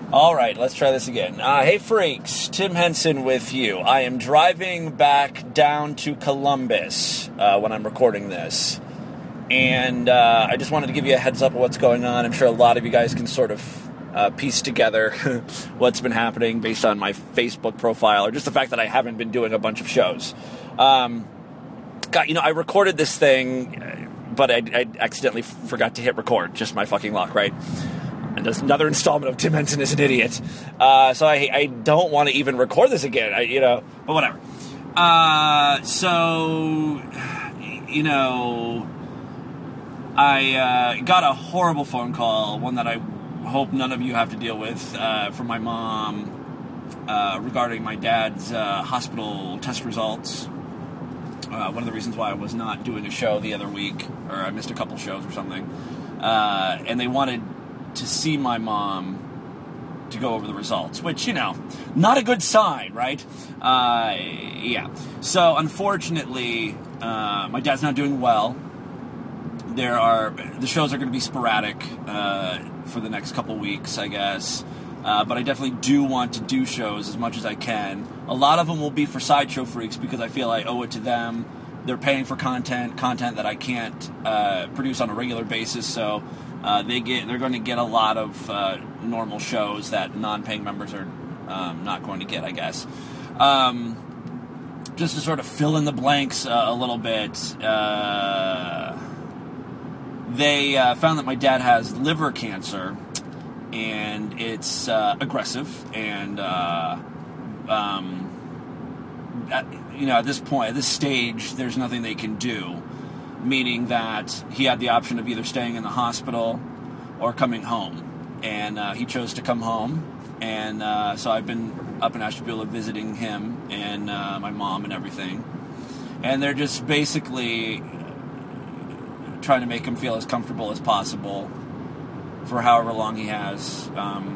All right, let's try this again. Hey, freaks. Tim Henson with you. I am driving back down to Columbus when I'm recording this. And I just wanted to give you a heads up of what's going on. I'm sure a lot of you guys can sort of piece together what's been happening based on my Facebook profile or just the fact that I haven't been doing a bunch of shows. I recorded this thing, but I accidentally forgot to hit record. Just my fucking luck, right? And there's another installment of Tim Henson is an idiot. So I don't want to even record this again, but whatever. I got a horrible phone call, one that I hope none of you have to deal with, from my mom regarding my dad's hospital test results. One of the reasons why I was not doing a show the other week, or I missed a couple shows or something. And they wanted to see my mom to go over the results, which, not a good sign, right? Yeah. So, unfortunately, my dad's not doing well. The shows are going to be sporadic for the next couple weeks, I guess. But I definitely do want to do shows as much as I can. A lot of them will be for Sideshow Freaks because I feel I owe it to them. They're paying for content that I can't produce on a regular basis, so they're going to get a lot of normal shows that non-paying members are not going to get, I guess. Just to sort of fill in the blanks a little bit, they found that my dad has liver cancer, and it's aggressive, and at this stage, there's nothing they can do, meaning that he had the option of either staying in the hospital or coming home, and he chose to come home, and so I've been up in Ashtabula visiting him and my mom and everything, and they're just basically trying to make him feel as comfortable as possible for however long he has.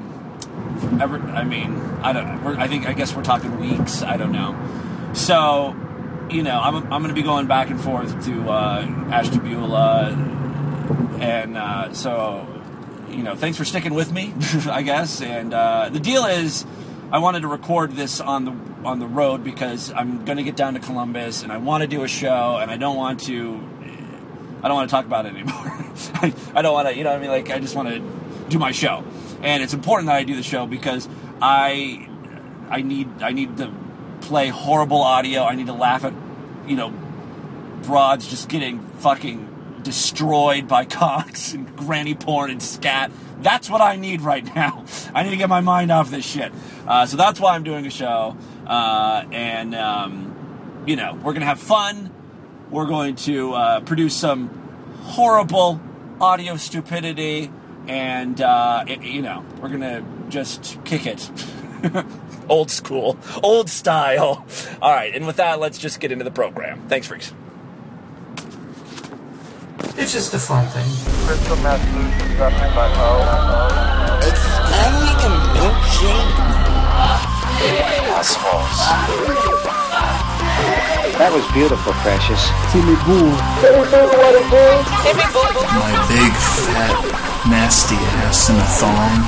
I guess we're talking weeks. I don't know. So, I'm going to be going back and forth to Ashtabula, and so, thanks for sticking with me, I guess. And the deal is, I wanted to record this on the road because I'm going to get down to Columbus, and I want to do a show, and I don't want to talk about it anymore. I don't want to, I just want to do my show. And it's important that I do the show because I need to play horrible audio. I need to laugh at, broads just getting fucking destroyed by cocks and granny porn and scat. That's what I need right now. I need to get my mind off this shit. So that's why I'm doing a show. And we're going to have fun. We're going to produce some horrible audio stupidity, and we're going to just kick it. Old school, old style. All right, and with that, let's just get into the program. Thanks, freaks. It's just a fun thing. Crystal meth solution suffering by O. It's like a milkshake. Assholes. That was beautiful, Precious. My big, fat, nasty ass in a thong.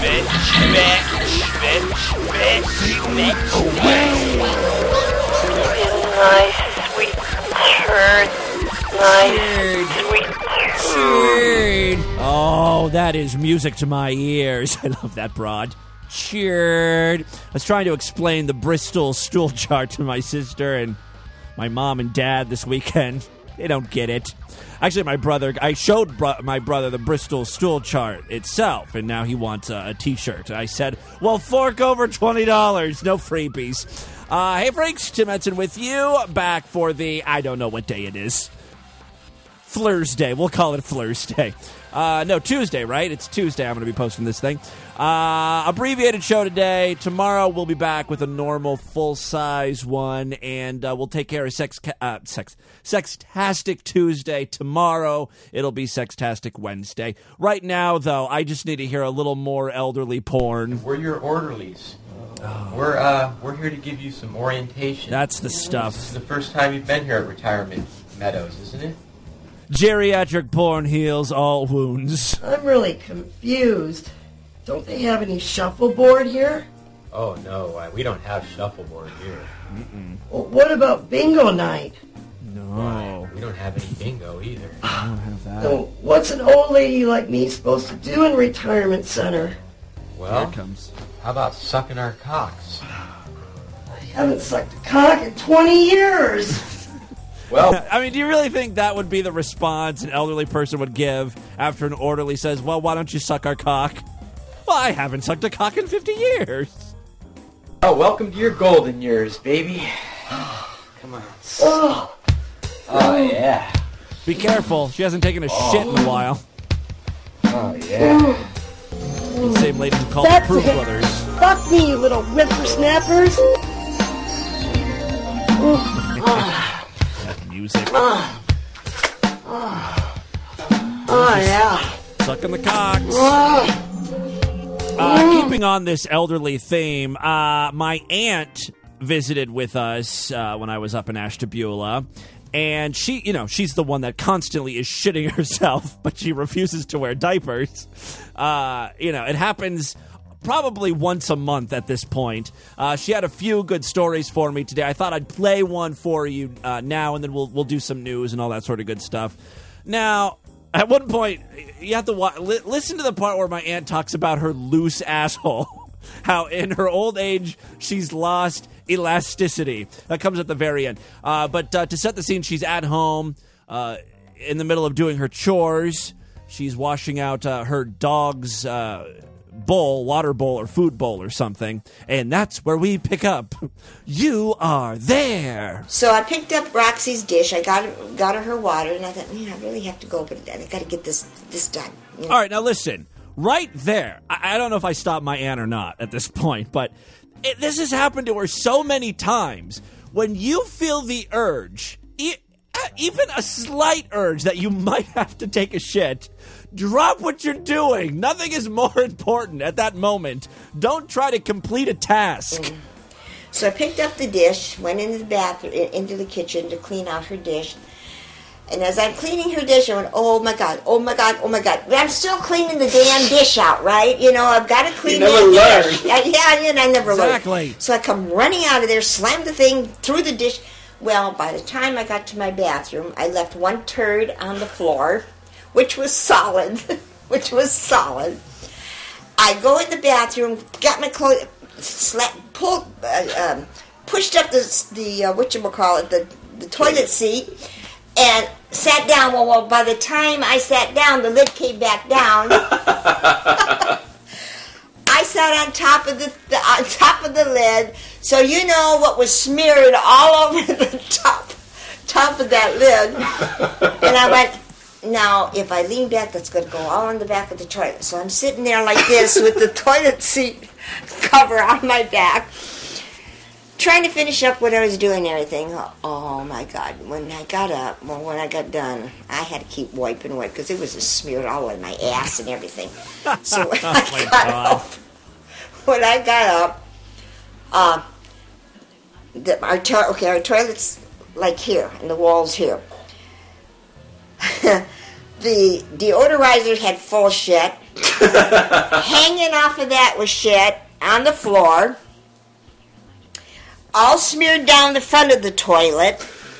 Nice, sweet turd. Nice, sweet turd. Oh, that is music to my ears. I love that broad. Cheered. I was trying to explain the Bristol stool chart to my sister and my mom and dad this weekend. They don't get it. Actually, I showed my brother the Bristol stool chart itself, and now he wants a t-shirt. I said, well, fork over $20. No freebies. Hey, freaks, Tim Henson with you. Back for the, I don't know what day it is. Flurs Day. We'll call it Flurs Day. No, Tuesday, right? It's Tuesday. I'm going to be posting this thing. Abbreviated show today. Tomorrow we'll be back with a normal full-size one, and we'll take care of Sextastic Tuesday. Tomorrow it'll be Sextastic Wednesday. Right now, though, I just need to hear a little more elderly porn. We're your orderlies. We're here to give you some orientation. That's the stuff. This is the first time you've been here at Retirement Meadows, isn't it? Geriatric porn heals all wounds. I'm really confused. Don't they have any shuffleboard here? Oh, no, we don't have shuffleboard here. Well, what about bingo night? No. We don't have any bingo either. I don't have that. So what's an old lady like me supposed to do in retirement center? Well, Here it comes. how about sucking our cocks? I haven't sucked a cock in 20 years. Well, I mean, do you really think that would be the response an elderly person would give after an orderly says, well, why don't you suck our cock? Well, I haven't sucked a cock in 50 years. oh, welcome to your golden years, baby. Come on. Oh, Oh, yeah. Be careful. She hasn't taken a shit in a while. Oh, yeah. The same lady who called the That's Proof it. Brothers. fuck me, you little whippersnappers. That music. Oh, yeah. Sucking the cocks. Keeping on this elderly theme, my aunt visited with us when I was up in Ashtabula. And she, she's the one that constantly is shitting herself, but she refuses to wear diapers. It happens probably once a month at this point. She had a few good stories for me today. I thought I'd play one for you now, and then we'll do some news and all that sort of good stuff. Now, at one point, you have to listen to the part where my aunt talks about her loose asshole. How in her old age, she's lost elasticity. That comes at the very end. But to set the scene, she's at home in the middle of doing her chores. She's washing out her dog's water bowl or food bowl or something. And that's where we pick up. You are there. So I picked up Roxy's dish. I got her water, and I thought, I really have to go, but I got to get this done. All right, now listen. Right there. I don't know if I stopped my aunt or not at this point, but this has happened to her so many times. When you feel the urge, even a slight urge that you might have to take a shit, drop what you're doing. Nothing is more important at that moment. Don't try to complete a task. So I picked up the dish, went into the bathroom, into the kitchen to clean out her dish. And as I'm cleaning her dish, I went, oh my God. But I'm still cleaning the damn dish out, right? I've got to clean that dish. Yeah, I never learned. Exactly. So I come running out of there, slam the thing through the dish. Well, by the time I got to my bathroom, I left one turd on the floor, which was solid. I go in the bathroom, got my clothes, pushed up the toilet seat, and sat down. Well, by the time I sat down, the lid came back down. I sat on top of the lid, so what was smeared all over the top of that lid. And I went, now if I lean back, that's going to go all on the back of the toilet. So I'm sitting there like this with the toilet seat cover on my back, trying to finish up what I was doing and everything. Oh my God. When I got done, I had to keep wiping because it was just smeared all over my ass and everything. So when I got up, our toilet's like here, and the wall's here. The deodorizer had full shit. Hanging off of that was shit on the floor. All smeared down the front of the toilet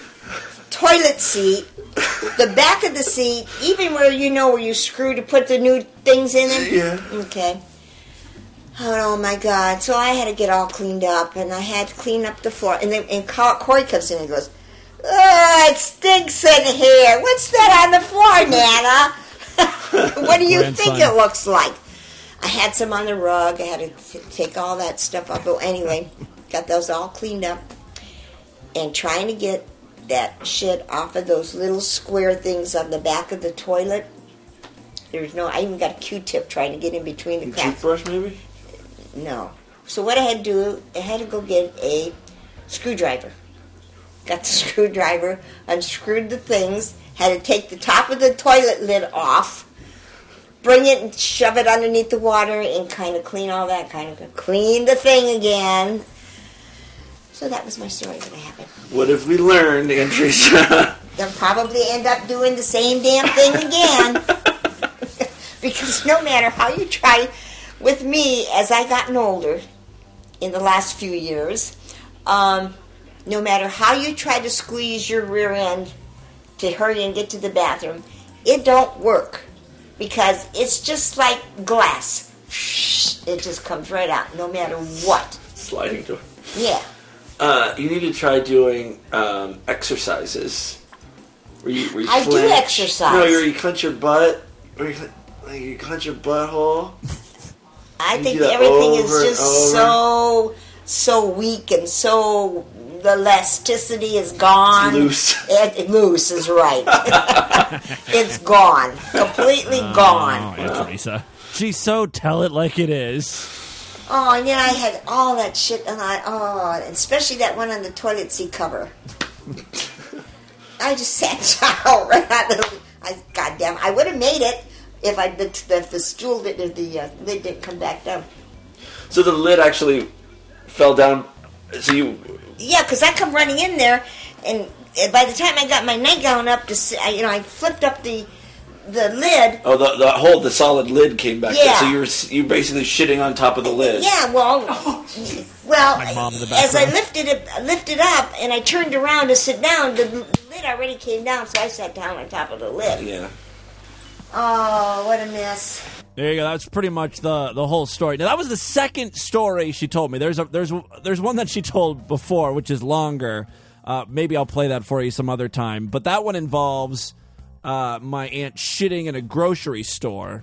seat, the back of the seat, even where you screw to put the new things in it. Yeah. Okay. Oh my God! So I had to get all cleaned up, and I had to clean up the floor. And Corey comes in and goes, "Oh, it stinks in here. What's that on the floor, Nana? What do you think it looks like?" I had some on the rug. I had to take all that stuff up. But anyway, got those all cleaned up, and trying to get that shit off of those little square things on the back of the toilet. I even got a Q-tip trying to get in between the cracks. Toothbrush, maybe? No. So what I had to do, I had to go get a screwdriver. Got the screwdriver, unscrewed the things, had to take the top of the toilet lid off, bring it and shove it underneath the water and kind of clean all that, clean the thing again. So that was my story that happened. What have we learned, Andrea? They'll probably end up doing the same damn thing again. Because no matter how you try, with me, as I gotten older in the last few years, no matter how you try to squeeze your rear end to hurry and get to the bathroom, it don't work because it's just like glass. It just comes right out, no matter what. Sliding door. Yeah. You need to try doing exercises. Where you I do flinch. exercise. No, where you clench your butt. Or you clench your butthole. I You think do that everything is over and just over. so weak and so the elasticity is gone. It's loose. Loose is right. It's gone. Completely gone. Oh, Aunt Teresa. She's so tell it like it is. Oh, and then I had all that shit, and especially that one on the toilet seat cover. I just sat down right on the. Goddamn! I would have made it if the stool the lid didn't come back down. So the lid actually fell down. So you. Yeah, because I come running in there, and by the time I got my nightgown up to, I flipped up the lid. Oh, the solid lid came back. Yeah. There. So you basically shitting on top of the lid. Yeah, well, My mom in the as I background. lifted up and I turned around to sit down, the lid already came down, so I sat down on top of the lid. Yeah. Oh, what a mess! There you go. That's pretty much the whole story. Now that was the second story she told me. There's one that she told before, which is longer. Maybe I'll play that for you some other time. But that one involves my aunt shitting in a grocery store,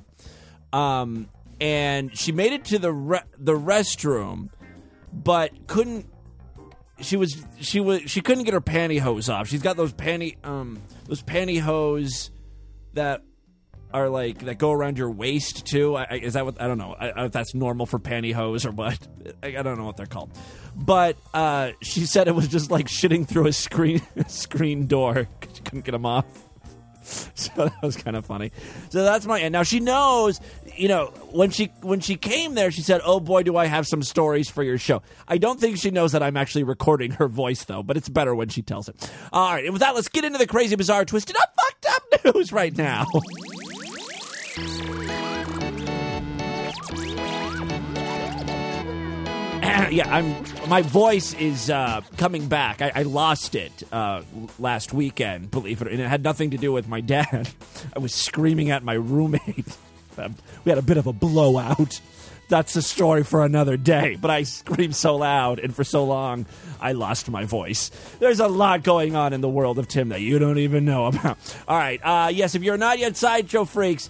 and she made it to the restroom, but couldn't. She couldn't get her pantyhose off. She's got those pantyhose that are like that go around your waist too. Is that what? I don't know if that's normal for pantyhose or what. I don't know what they're called. But she said it was just like shitting through a screen door because she couldn't get them off. So that was kind of funny. So that's my aunt. Now she knows, when she came there, she said, "Oh boy, do I have some stories for your show." I don't think she knows that I'm actually recording her voice though, but it's better when she tells it. All right, and with that, let's get into the crazy, bizarre, twisted up, fucked up news right now. Yeah, my voice is coming back. I lost it last weekend, believe it, and it had nothing to do with my dad. I was screaming at my roommate. We had a bit of a blowout. That's a story for another day. But I screamed so loud and for so long, I lost my voice. There's a lot going on in the world of Tim that you don't even know about. All right, yes, if you're not yet Sideshow Freaks...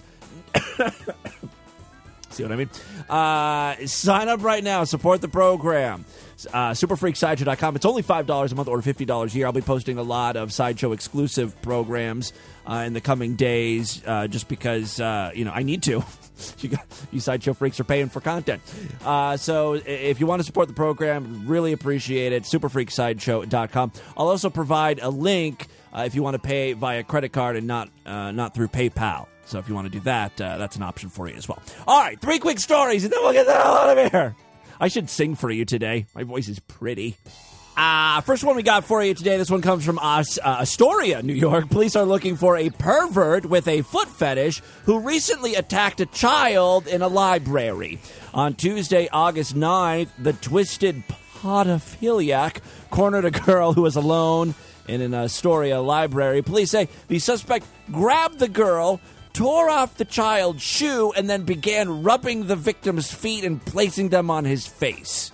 See what I mean? Sign up right now. Support the program. Superfreaksideshow.com. It's only $5 a month or $50 a year. I'll be posting a lot of Sideshow exclusive programs in the coming days just because, I need to. You Sideshow Freaks are paying for content. So if you want to support the program, really appreciate it. Superfreaksideshow.com. I'll also provide a link if you want to pay via credit card and not through PayPal. So if you want to do that, that's an option for you as well. All right, 3 quick stories, and then we'll get the hell out of here. I should sing for you today. My voice is pretty. First one we got for you today, this one comes from Astoria, New York. Police are looking for a pervert with a foot fetish who recently attacked a child in a library. On Tuesday, August 9th, the twisted podophiliac cornered a girl who was alone in an Astoria library. Police say the suspect grabbed the girl, tore off the child's shoe, and then began rubbing the victim's feet and placing them on his face.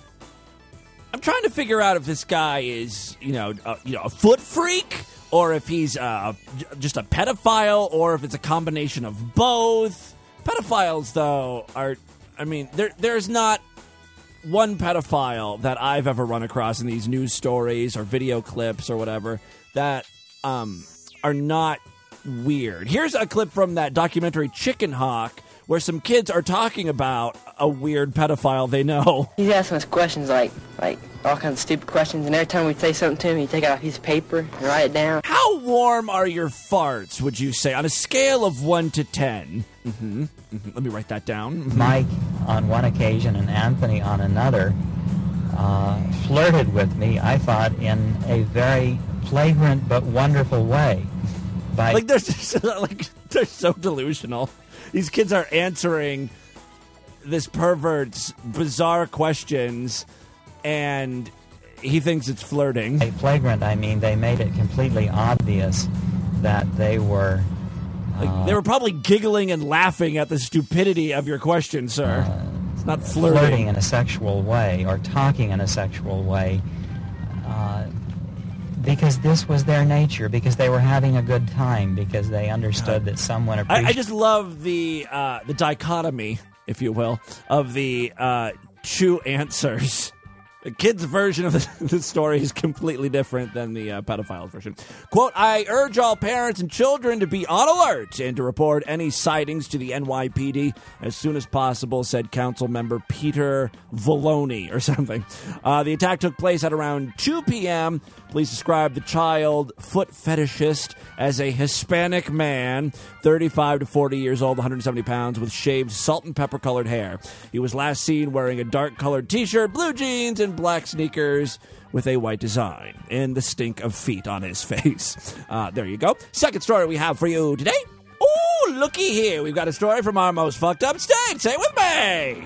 I'm trying to figure out if this guy is, a foot freak, or if he's just a pedophile, or if it's a combination of both. Pedophiles, though, there's not one pedophile that I've ever run across in these news stories or video clips or whatever that are not weird. Here's a clip from that documentary Chicken Hawk where some kids are talking about a weird pedophile they know. He's asking us questions like all kinds of stupid questions, and every time we say something to him, he'd take out a piece of paper and write it down. How warm are your farts, would you say, on a scale of 1 to 10? Let me write that down. Mike on one occasion and Anthony on another flirted with me, I thought, in a very flagrant but wonderful way. They're so delusional. These kids are answering this pervert's bizarre questions, and he thinks it's flirting. A flagrant, I mean, they made it completely obvious that they were... they were probably giggling and laughing at the stupidity of your question, sir. It's not flirting. Flirting in a sexual way or talking in a sexual way because this was their nature, because they were having a good time, because they understood that someone appreciated... I just love the dichotomy, if you will, of the two answers. The kid's version of the story is completely different than the pedophile's version. Quote, I urge all parents and children to be on alert and to report any sightings to the NYPD as soon as possible, said council member Peter Voloni or something. The attack took place at around 2 p.m. Police described the child foot fetishist as a Hispanic man, 35 to 40 years old, 170 pounds, with shaved salt and pepper colored hair. He was last seen wearing a dark colored t-shirt, blue jeans, and black sneakers with a white design and the stink of feet on his face. There you go. Second story we have for you today. Ooh, looky here. We've got a story from our most fucked up state. Say it with me.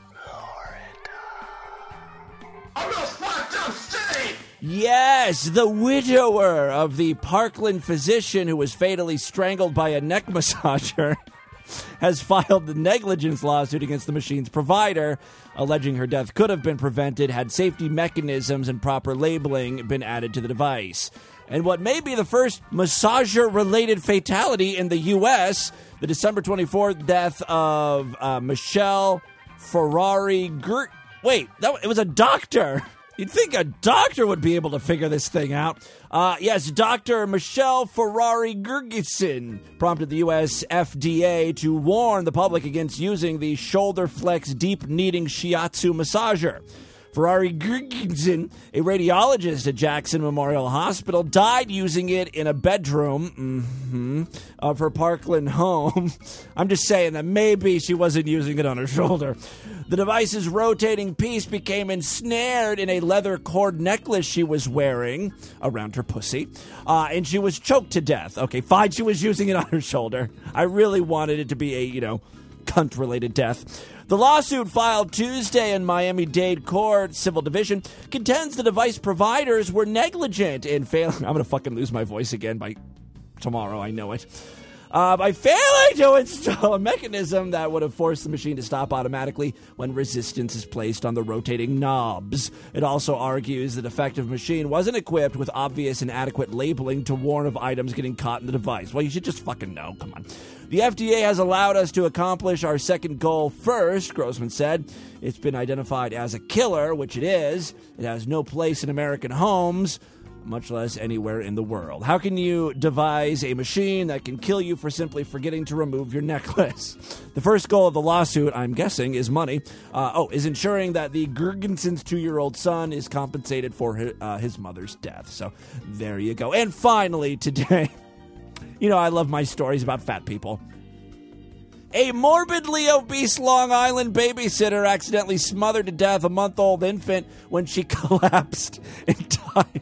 Our most fucked up state! Yes, the widower of the Parkland physician who was fatally strangled by a neck massager has filed the negligence lawsuit against the machine's provider, alleging her death could have been prevented had safety mechanisms and proper labeling been added to the device. And what may be the first massager-related fatality in the U.S., the December 24th death of Michelle Ferrari... Wait, it was a doctor! You'd think a doctor would be able to figure this thing out. Yes, Dr. Michelle Ferrari Gergesen prompted the U.S. FDA to warn the public against using the Shoulder Flex Deep Kneading Shiatsu Massager. Ferrari Gergesen, a radiologist at Jackson Memorial Hospital, died using it in a bedroom of her Parkland home. I'm just saying that maybe she wasn't using it on her shoulder. The device's rotating piece became ensnared in a leather cord necklace she was wearing around her pussy, and she was choked to death. Okay, fine, she was using it on her shoulder. I really wanted it to be a, cunt-related death. The lawsuit filed Tuesday in Miami-Dade Court Civil Division contends the device providers were negligent in failing... I'm going to fucking lose my voice again by tomorrow, I know it. By failing to install a mechanism that would have forced the machine to stop automatically when resistance is placed on the rotating knobs. It also argues the defective machine wasn't equipped with obvious and adequate labeling to warn of items getting caught in the device. Well, you should just fucking know. Come on. The FDA has allowed us to accomplish our second goal first, Grossman said. It's been identified as a killer, which it is. It has no place in American homes, much less anywhere in the world. How can you devise a machine that can kill you for simply forgetting to remove your necklace? The first goal of the lawsuit, I'm guessing, is money. Is ensuring that the Gergensen's 2-year-old son is compensated for his mother's death. So there you go. And finally, today, I love my stories about fat people. A morbidly obese Long Island babysitter accidentally smothered to death a month-old infant when she collapsed and died.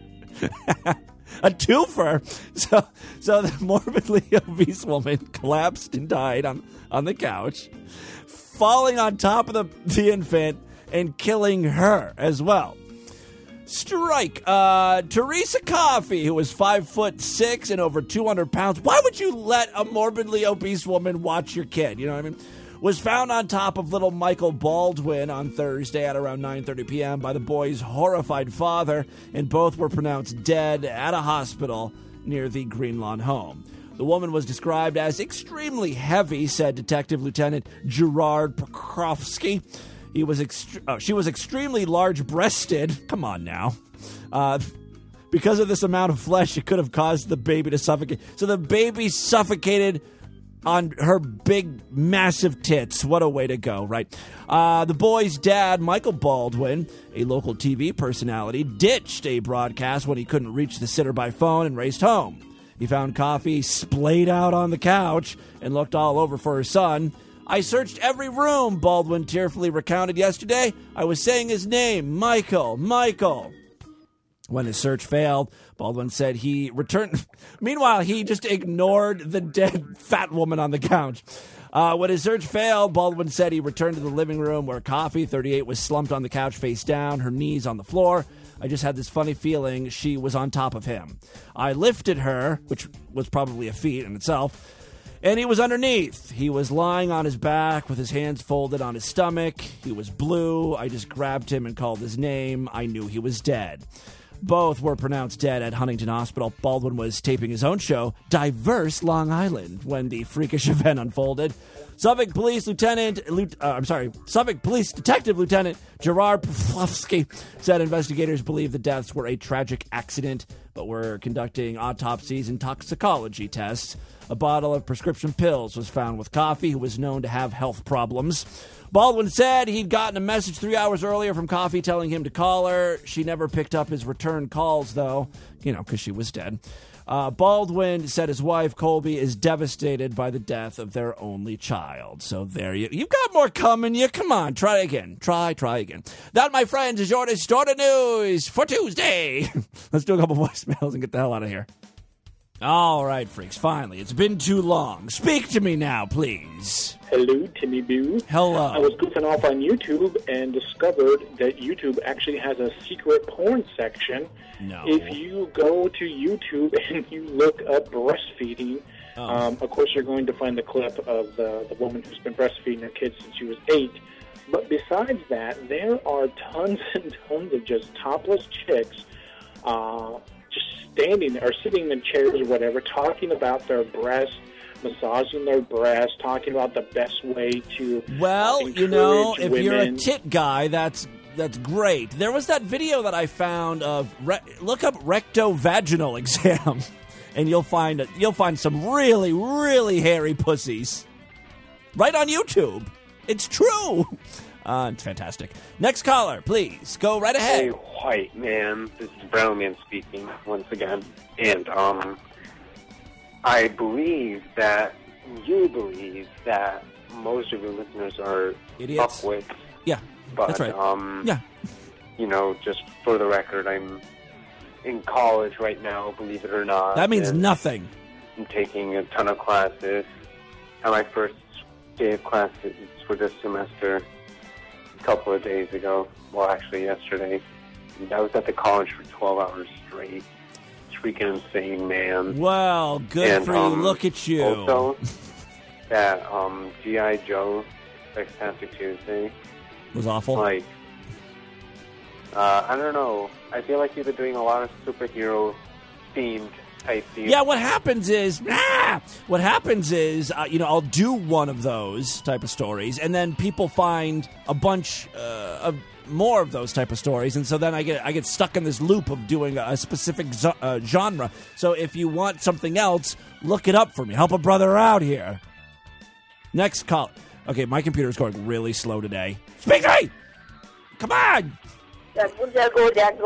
A twofer. So the morbidly obese woman collapsed and died on the couch, falling on top of the infant and killing her as well. Strike. Teresa Coffey, who was 5'6" and over 200 pounds. Why would you let a morbidly obese woman watch your kid? You know what I mean? Was found on top of little Michael Baldwin on Thursday at around 9:30 p.m. by the boy's horrified father, and both were pronounced dead at a hospital near the Green Lawn home. The woman was described as extremely heavy, said Detective Lieutenant Gerard Pokrovsky. She was extremely large-breasted. Come on now. Because of this amount of flesh, it could have caused the baby to suffocate. So the baby suffocated on her big, massive tits. What a way to go, right? The boy's dad, Michael Baldwin, a local TV personality, ditched a broadcast when he couldn't reach the sitter by phone and raced home. He found Coffey splayed out on the couch and looked all over for her son. I searched every room, Baldwin tearfully recounted yesterday. I was saying his name, Michael. When his search failed, Baldwin said he returned. Meanwhile, he just ignored the dead fat woman on the couch. When his search failed, Baldwin said he returned to the living room where Coffee, 38, was slumped on the couch face down, her knees on the floor. I just had this funny feeling she was on top of him. I lifted her, which was probably a feat in itself, and he was underneath. He was lying on his back with his hands folded on his stomach. He was blue. I just grabbed him and called his name. I knew he was dead. Both were pronounced dead at Huntington Hospital. Baldwin was taping his own show, Diverse Long Island, when the freakish event unfolded. Suffolk Police Detective Lieutenant Gerard Pavlovsky said investigators believe the deaths were a tragic accident, but were conducting autopsies and toxicology tests. A bottle of prescription pills was found with Coffee, who was known to have health problems. Baldwin said he'd gotten a message 3 hours earlier from Coffee telling him to call her. She never picked up his return calls, though, because she was dead. Baldwin said his wife, Colby, is devastated by the death of their only child. So there you've got more coming. Come on, try again. Try again. That, my friends, is your Distorted News for Tuesday. Let's do a couple voicemails and get the hell out of here. All right, freaks, finally. It's been too long. Speak to me now, please. Hello, Timmy Boo. Hello. I was goofing off on YouTube and discovered that YouTube actually has a secret porn section. No. If you go to YouTube and you look up breastfeeding, of course you're going to find the clip of the woman who's been breastfeeding her kid since she was 8. But besides that, there are tons and tons of just topless chicks just standing or sitting in chairs or whatever, talking about their breasts, massaging their breasts, talking about the best way to encourage if women. you're a tit guy, that's great. There was that video that I found of look up recto-vaginal exam, and you'll find some really, really hairy pussies right on YouTube. It's true. It's fantastic. Next caller, please. Go right ahead. Hey, white man. This is Brown Man speaking once again. And I believe that you believe that most of your listeners are idiots. Upwits. Yeah, but, that's right. Yeah. Just for the record, I'm in college right now, believe it or not. That means nothing. I'm taking a ton of classes. On my first day of classes for this semester, a couple of days ago, well, actually yesterday, I was at the college for 12 hours straight. It's freaking insane, man. Well, good for you. Look at you. Also, that G.I. Joe Fantastic Tuesday was awful. I don't know. I feel like you've been doing a lot of superhero themed type deals. Yeah, what happens is I'll do one of those type of stories, and then people find a bunch of more of those type of stories, and so then I get stuck in this loop of doing a specific genre. So if you want something else, look it up for me. Help a brother out here. Next call. Okay, my computer's going really slow today. Speak to me! Come on! Dago.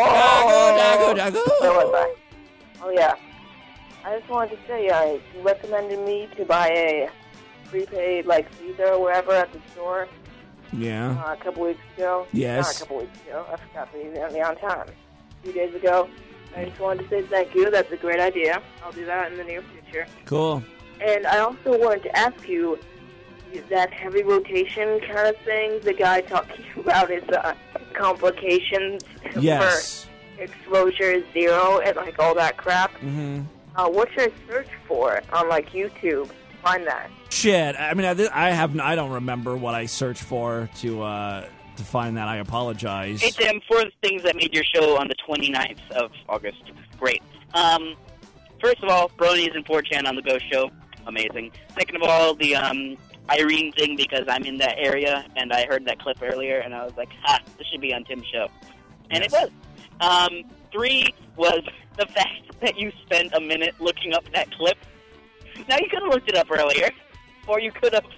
Oh, yeah. I just wanted to say, you recommended me to buy a prepaid, Visa or whatever at the store. Yeah. A couple weeks ago. Yes. Not a couple weeks ago. I forgot to be on time. 2 days ago. I just wanted to say thank you. That's a great idea. I'll do that in the near future. Cool. And I also wanted to ask you, that heavy rotation kind of thing, the guy talking about his complications yes. for exposure 0 and all that crap. Mm-hmm. What should I search for on YouTube? Find that. Shit. I mean, I don't remember what I searched for to find that. I apologize. Hey, Tim, for the things that made your show on the 29th of August. Great. First of all, Bronies and 4chan on the Ghost Show. Amazing. Second of all, the Irene thing, because I'm in that area, and I heard that clip earlier, and I was like, this should be on Tim's show. And It was. 3 was the fact that you spent a minute looking up that clip. Now, you could have looked it up earlier, or you could have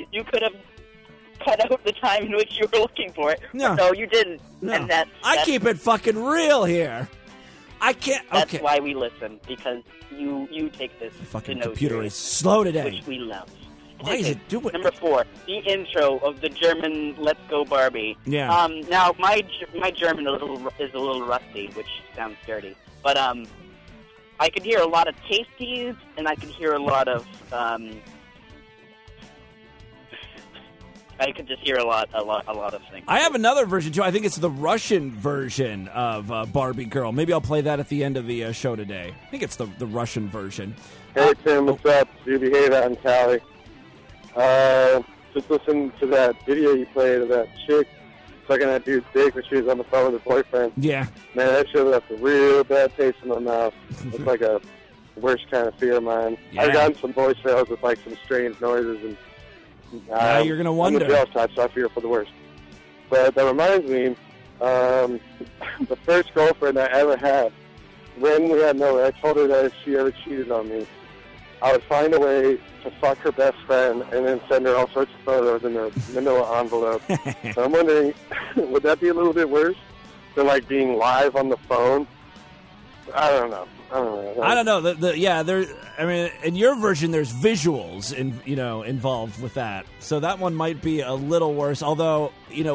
cut out the time in which you were looking for it. No. So you didn't. No. And that's I keep it fucking real here. I can't. That's okay. why we listen, because you take this. The fucking to computer serious, is slow today. which we love. Why is it doing? Number 4, the intro of the German "Let's Go Barbie." Yeah. Now my German is a little rusty, which sounds dirty, but I could hear a lot of tasties, and I could hear a lot of I could just hear a lot of things. I have another version too. I think it's the Russian version of Barbie Girl. Maybe I'll play that at the end of the show today. I think it's the Russian version. Hey Tim, what's up? Stevie Hayda and Callie. Just listen to that video you played of that chick sucking that dude's dick when she was on the phone with her boyfriend. Yeah. Man, that shit left a real bad taste in my mouth. It's like a worst kind of fear of mine. Yeah. I've gotten some voicemails with like some strange noises, and now you're gonna wonder. I'm the jail type, so I fear for the worst. But that reminds me, the first girlfriend I ever had, when we had Noah, I told her that if she ever cheated on me, I would find a way to fuck her best friend and then send her all sorts of photos in a manila envelope. So I'm wondering, would that be a little bit worse than like being live on the phone? I don't know. I don't know. There. I mean, in your version, there's visuals involved with that, so that one might be a little worse. Although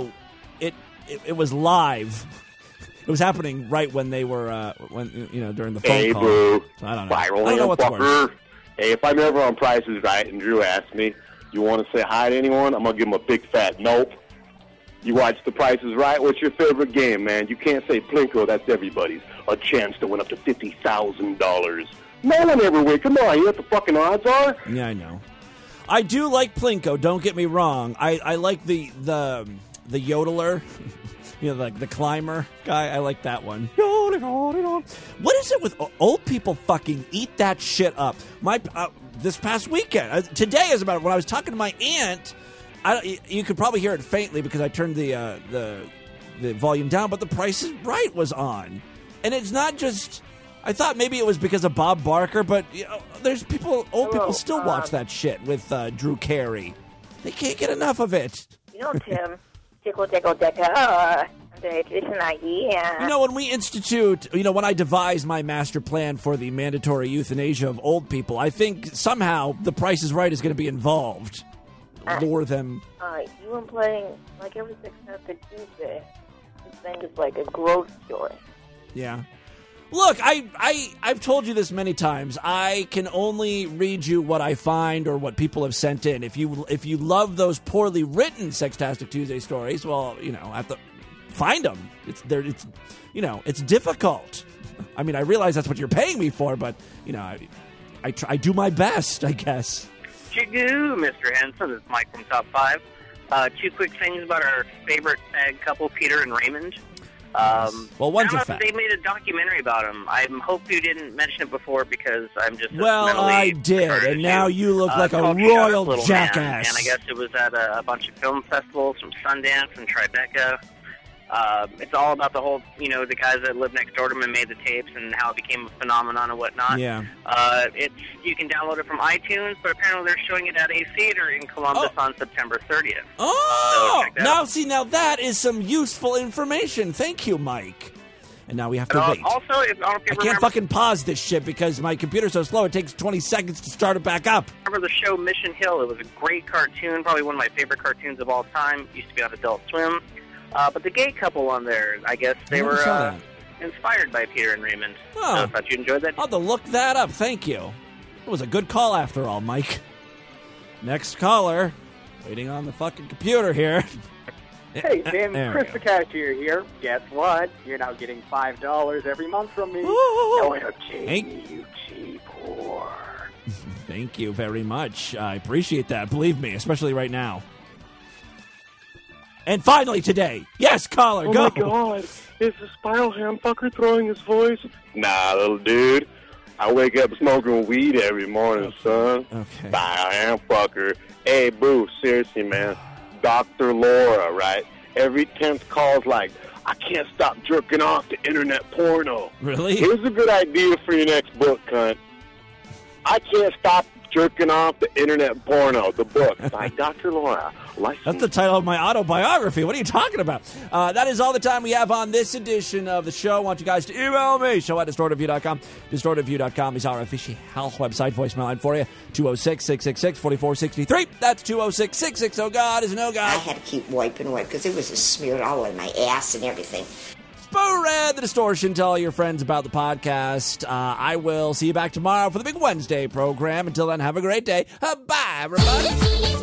it was live. It was happening right when they were during the phone call. Boo. So I don't know. Viral I don't know what's fucker. worse. Hey, if I'm ever on Price is Right and Drew asks me, you want to say hi to anyone? I'm going to give him a big fat nope. You watch The Price is Right? What's your favorite game, man? You can't say Plinko. That's everybody's. A chance to win up to $50,000. No one ever wins. Come on, you know what the fucking odds are? Yeah, I know. I do like Plinko. Don't get me wrong. I like the yodeler. Like the climber guy. I like that one. What is it with old people fucking eat that shit up? This past weekend, today as about when I was talking to my aunt. You could probably hear it faintly because I turned the volume down, but The Price is Right was on, and it's not just. I thought maybe it was because of Bob Barker, but there's old people still watch that shit with Drew Carey. They can't get enough of it. Tim. Tickle, it's an idea. When we institute, when I devise my master plan for the mandatory euthanasia of old people, I think somehow The Price is Right is going to be involved. Lure them. You been playing like every 6 months to Tuesday. This thing is like a growth story. Yeah. Look, I've told you this many times. I can only read you what I find or what people have sent in. If you love those poorly written Sextastic Tuesday stories, well, I have to find them. It's difficult. I mean, I realize that's what you're paying me for, but I do my best, I guess. Chigoo, Mr. Henson. This is Mike from Top 5. 2 quick things about our favorite fag couple, Peter and Raymond. Well, one's a fag. They made a documentary about him. I hope you didn't mention it before because I'm just I did, and now you look like a royal jackass. And I guess it was at a bunch of film festivals from Sundance and Tribeca. It's all about the whole, the guys that lived next door to him and made the tapes and how it became a phenomenon and whatnot. Yeah. You can download it from iTunes, but apparently they're showing it at a theater in Columbus on September 30th. Oh! So now that is some useful information. Thank you, Mike. And now we have to wait. Also, I can't fucking pause this shit because my computer's so slow. It takes 20 seconds to start it back up. Remember the show Mission Hill? It was a great cartoon, probably one of my favorite cartoons of all time. Used to be on Adult Swim. But the gay couple on there, I guess they were inspired by Peter and Raymond. Oh. So I thought you enjoyed that. I'll have to look that up. Thank you. It was a good call after all, Mike. Next caller. Waiting on the fucking computer here. Hey, Tim. Chris the Cashier here. Guess what? You're now getting $5 every month from me. No entertaining, you cheap whore. Thank you very much. I appreciate that. Believe me, especially right now. And finally today, yes, caller, go. Oh my God, is the Spiral Ham fucker throwing his voice? Nah, little dude. I wake up smoking weed every morning, son. Okay. Spiral Ham fucker. Hey, boo, seriously, man. Dr. Laura, right? Every 10th call's like, I can't stop jerking off to internet porno. Really? Here's a good idea for your next book, cunt. I can't stop jerking off to internet porno, the book by Dr. Laura. That's the title of my autobiography. What are you talking about? That is all the time we have on this edition of the show. I want you guys to email me, show@distortedview.com. Distortedview.com is our official website. Voicemail line for you, 206-666-4463. That's 206-660. is no God. I had to keep wiping because it was just smeared all over my ass and everything. Spoo Red, the Distortion. Tell all your friends about the podcast. I will see you back tomorrow for the Big Wednesday program. Until then, have a great day. Bye, everybody.